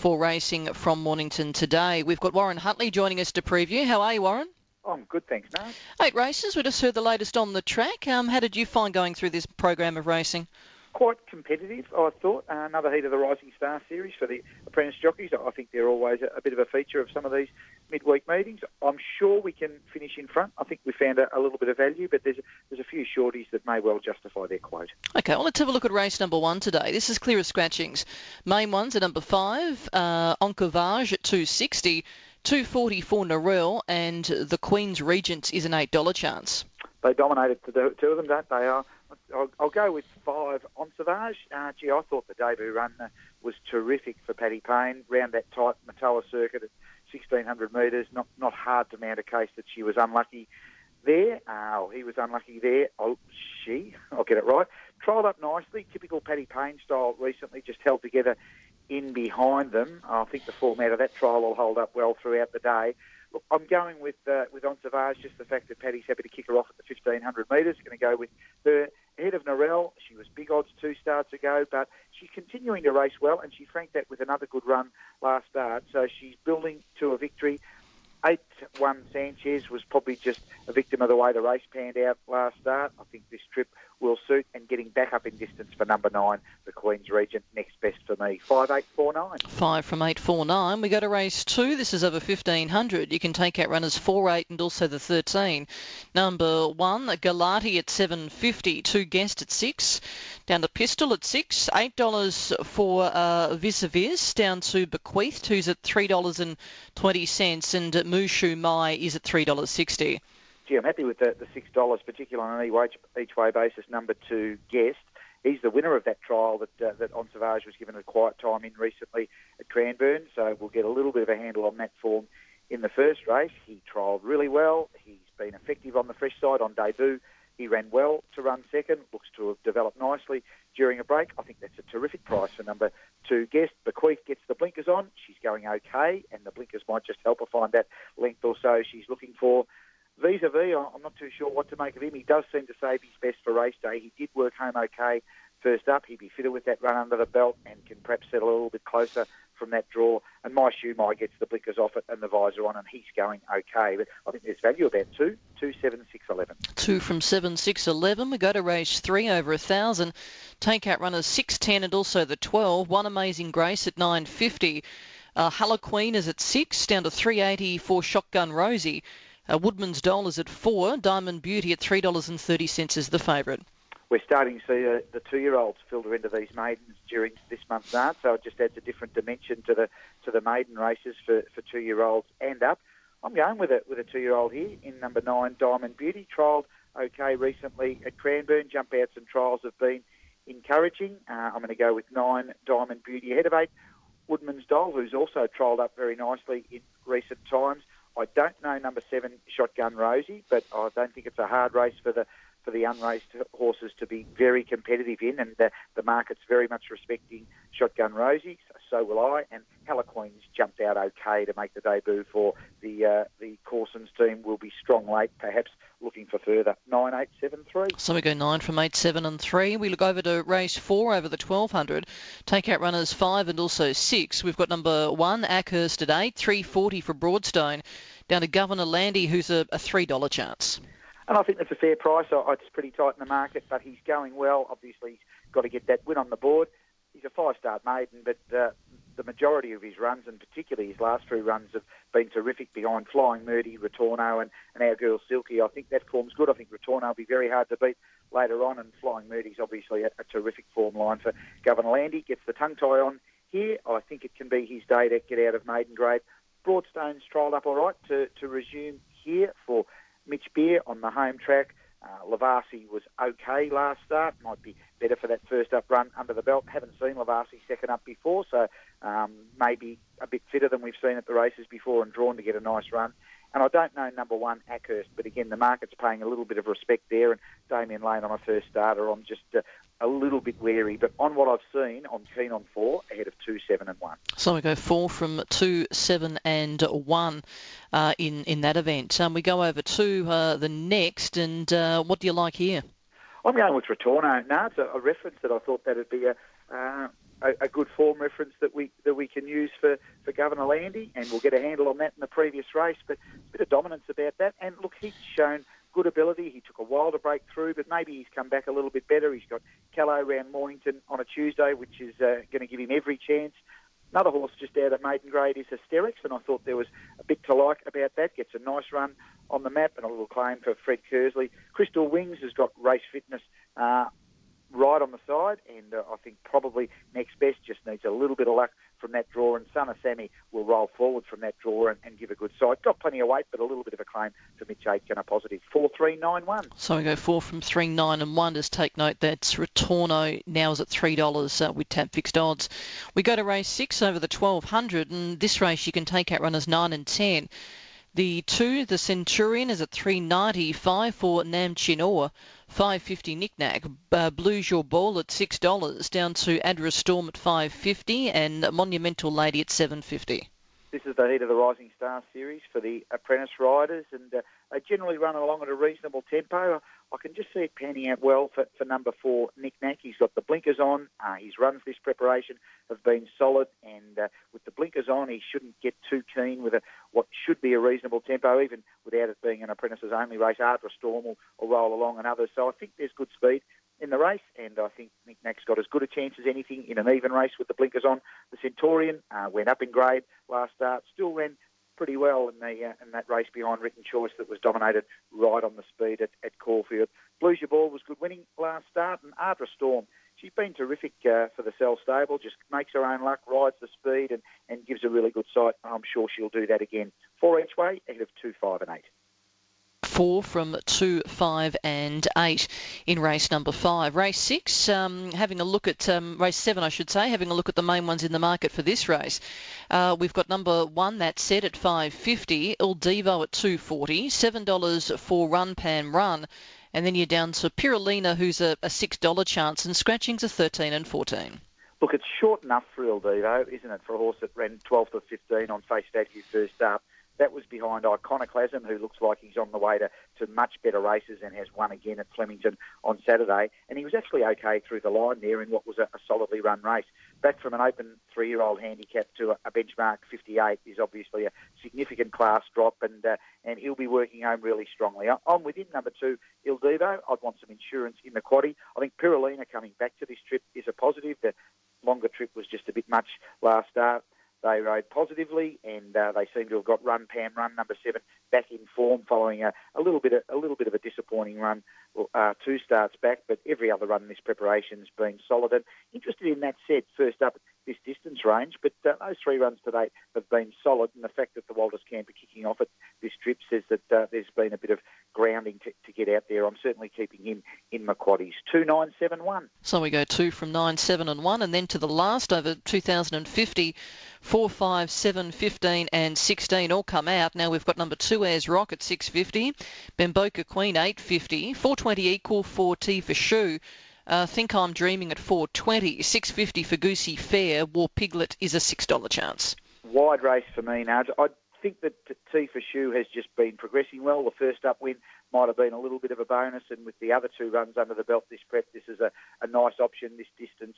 for racing from Mornington today. We've got Warren Huntley joining us to preview. How are you, Warren? I'm good, thanks, Nat. 8 races. We just heard the latest on the track. How did you find going through this program of racing? Quite competitive, I thought. Another heat of the Rising Star Series for the apprentice jockeys. I think they're always a bit of a feature of some of these midweek meetings. I'm sure we can finish in front. I think we found a little bit of value, but there's a few shorties that may well justify their quote. Okay, well, let's have a look at race number 1 today. This is clear of scratchings. Main ones at number 5, Encovage at 260, 240 for Narelle, and the Queen's Regent is an $8 chance. They dominated two of them, don't they? I'll go with 5 on Savage. I thought the debut run was terrific for Paddy Payne. Round that tight Matoa circuit at 1,600 metres. Not hard to mount a case that she was unlucky there. He was unlucky there. I'll get it right. Trialled up nicely. Typical Paddy Payne style recently. Just held together in behind them. I think the format of that trial will hold up well throughout the day. Look, I'm going with On Savage, just the fact that Paddy's happy to kick her off at the 1,500 metres. Going to go with her ahead of Narelle. She was big odds 2 starts ago, but she's continuing to race well, and she franked that with another good run last start. So she's building to a victory. 8-1 Sanchez was probably just a victim of the way the race panned out last start. I think this trip will suit, and getting back up in distance for number 9, the Queen's Regent, next best for me. 5-8-4-9. 5 from 8-4-9. We go to race 2. This is over 1,500. You can take out runners 4, 8 and also the 13. Number 1, Galati at 7.50. 2 Guest at 6. Down to Pistol at 6. $8 for Vis-a-Vis. Down to Bequeath, who's at $3.20. And Mushu Mai is at $3.60. Gee, I'm happy with the $6, particularly on an each way basis. Number 2, Guest. He's the winner of that trial that On Savage was given a quiet time in recently at Cranbourne, so we'll get a little bit of a handle on that form in the first race. He trialled really well. He's been effective on the fresh side on debut. He ran well to run second. Looks to have developed nicely during a break. I think that's a terrific price for number 2, Guest. Bequeath gets the blinkers on. She's going okay, and the blinkers might just help her find that length or so she's looking for. Vis-a-Vis, I'm not too sure what to make of him. He does seem to save his best for race day. He did work home okay first up. He'd be fitter with that run under the belt and can perhaps settle a little bit closer from that draw. And My Shoe Mai gets the blinkers off it and the visor on, and he's going okay. But I think there's value about 2, 7, 6, 11. 2 from 7, 6, 11. We go to race 3 over 1,000. Take out runners 6, 10 and also the 12. One Amazing Grace at 9.50. Hello Queen is at 6, down to 3.80 for Shotgun Rosie. Woodman's Dole is at 4. Diamond Beauty at $3.30 is the favourite. We're starting to see the 2-year-olds filter into these maidens during this month's start, so it just adds a different dimension to the maiden races for 2-year-olds and up. I'm going with a 2-year-old here in number 9, Diamond Beauty. Trialled okay recently at Cranbourne. Jump outs and trials have been encouraging. I'm going to go with 9, Diamond Beauty, ahead of 8, Woodman's Dole, who's also trialled up very nicely in recent times. I don't know number 7, Shotgun Rosie, but I don't think it's a hard race for the unraced horses to be very competitive in, and the market's very much respecting Shotgun Rosie. So will I. And Queen's jumped out okay to make the debut for the Corson's team. Will be strong late, perhaps looking for further. 9, 8, 7, 3. So we go 9 from 8, 7 and 3. We look over to race 4 over the 1,200. Take out runners 5 and also 6. We've got number 1, Ackhurst at 8, 3.40 for Broadstone. Down to Governor Landy, who's a $3 chance. And I think that's a fair price. It's pretty tight in the market, but he's going well. Obviously, he's got to get that win on the board. He's a 5-star maiden, but the majority of his runs, and particularly his last 3 runs, have been terrific behind Flying Murdy, Retorno, and our girl Silky. I think that form's good. I think Retorno will be very hard to beat later on, and Flying Murdy's obviously a terrific form line for Governor Landy. Gets the tongue tie on here. I think it can be his day to get out of maiden grade. Broadstone's trialled up all right to resume here for Mitch Beer on the home track. Lavasi was okay last start. Might be better for that first up run under the belt. Haven't seen Lavasi second up before, so maybe a bit fitter than we've seen at the races before and drawn to get a nice run. And I don't know number 1, Ackhurst, but again, the market's paying a little bit of respect there. And Damien Lane on a first starter, I'm just a little bit wary. But on what I've seen, I'm keen on 4, ahead of 2, 7 and 1. So we go 4 from 2, 7 and 1 in that event. We go over to the next, and what do you like here? I'm going with Retorno. No, it's a reference that I thought that would be a a good form reference that we can use for Governor Landy, and we'll get a handle on that in the previous race. But a bit of dominance about that. And look, he's shown good ability. He took a while to break through, but maybe he's come back a little bit better. He's got Callow round Mornington on a Tuesday, which is going to give him every chance. Another horse just out of maiden grade is Hysterics, and I thought there was a bit to like about that. Gets a nice run on the map and a little claim for Fred Kersley. Crystal Wings has got race fitness right on the side, and I think probably next best just needs a little bit of luck from that draw, and Son of Sammy will roll forward from that draw and give a good sight. Got plenty of weight, but a little bit of a claim for Mitch Aitken, a positive 4-3-9-1. So we go 4 from 3, 9 and 1. Just take note that's Retorno now is at $3 with tap fixed odds. We go to race 6 over the 1200, and this race you can take out runners 9 and 10. The 2, the Centurion, is at $3.90, 5 for Nam Chinor, $5.50 Knick-Knack, Blues Your Ball at $6, down to Adra Storm at $5.50 and Monumental Lady at $7.50. This is the heat of the Rising Star Series for the apprentice riders, and they generally run along at a reasonable tempo. I can just see it panning out well for number 4, Knick-Knack. He's got the blinkers on. His runs this preparation have been solid, and with the blinkers on, he shouldn't get too keen with what should be a reasonable tempo, even without it being an apprentices-only race. Ardra Storm will roll along and others. So I think there's good speed in the race, and I think Knick-Knack's got as good a chance as anything in an even race with the blinkers on. The Centurion went up in grade last start, still ran pretty well in that race behind Written Choice that was dominated right on the speed at Caulfield. Blues Your Ball was good winning last start, and Ardra Storm, she's been terrific for the Cell stable, just makes her own luck, rides the speed and gives a really good sight. I'm sure she'll do that again. 4 each way, ahead of 2, 5 and 8. 4 from 2, 5 and 8 in race number 5. Race 6, having a look at race 7, I should say, having a look at the main ones in the market for this race. We've got number 1, that's set at $5.50, Il Divo at $2.40, $7 for Run Pan Run, and then you're down to Pirulina, who's a $6 chance, and scratchings are 13 and 14. Look, it's short enough for Il Divo, isn't it, for a horse that ran 12 to 15 on face value first up. That was behind Iconoclasm, who looks like he's on the way to much better races and has won again at Flemington on Saturday. And he was actually okay through the line there in what was a solidly run race. Back from an open 3-year-old handicap to a benchmark 58 is obviously a significant class drop, and he'll be working home really strongly. I'm within number 2, Il Divo. I'd want some insurance in the quaddie. I think Pirulina coming back to this trip is a positive. The longer trip was just a bit much last start. They rode positively, and they seem to have got Run Pam Run number 7 back in form following a little bit of a disappointing run 2 starts back. But every other run in this preparation's been solid. And interested in that set first up this distance range, but those 3 runs to date have been solid. And the fact that the Walters Camp are kicking off at this trip says that there's been a bit of grounding to get out there. I'm certainly keeping him in my quaddies. 2, 9, 7, 1. So we go 2 from 9, 7 and 1, and then to the last over 2050. 4, 5, 7, 15 and 16 all come out. Now we've got number 2, Ayers Rock at $6.50, Bamboka Queen $8.50, $4.20 equal for T for Shoe, Think I'm Dreaming at $4.20, $6.50 for Goosey Fair, War Piglet is a $6 chance. Wide race for me, Nudge. I think that T for Shoe has just been progressing well. The first up win might have been a little bit of a bonus, and with the other 2 runs under the belt this prep, this is a nice option, this distance,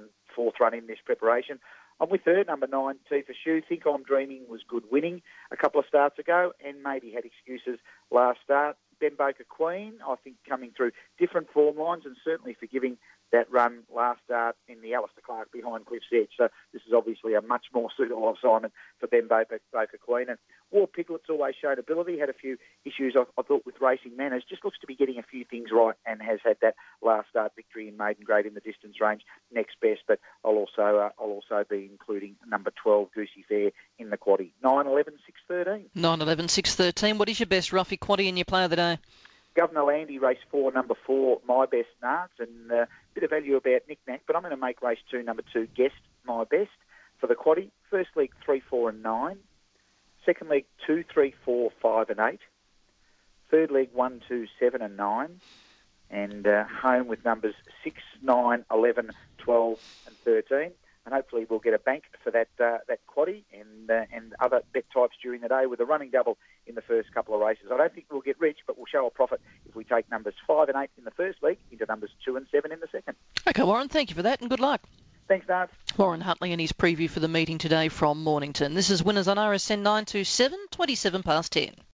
4th run in this preparation. I'm with her, number 9, T for Shoe. Think I'm Dreaming was good winning a couple of starts ago and maybe had excuses last start. Bamboka Queen, I think, coming through different form lines and certainly forgiving that run last start in the Alistair Clark behind Cliff's Edge. So this is obviously a much more suitable assignment for Bamboka Queen. And War Piglet's always shown ability, had a few issues, I thought, with racing manners, just looks to be getting a few things right and has had that last start victory in maiden grade in the distance range next best. But I'll also be including number 12, Goosey Fair, in the quaddie. 9, 11, 6, 13. 9, 11, 6, 13. What is your best Ruffy quaddie in your play of the day? Governor Landy, race 4, number 4, My Best Nards, and a bit of value about Knick-Knack, but I'm going to make race 2, number 2, Guest, My Best, for the quaddie. First leg, 3, 4 and 9. Second leg, 2, 3, 4, 5 and 8. Third leg, 1, 2, 7 and 9. And home with numbers 6, 9, 11, 12 and 13. And hopefully we'll get a bank for that quaddie and other bet types during the day with a running double in the first couple of races. I don't think we'll get rich, but we'll show a profit if we take numbers 5 and 8 in the first leg into numbers 2 and 7 in the second. Okay, Warren, thank you for that and good luck. Thanks, Dave. Warren Hutley and his preview for the meeting today from Mornington. This is Winners on RSN 927, 27 past 10.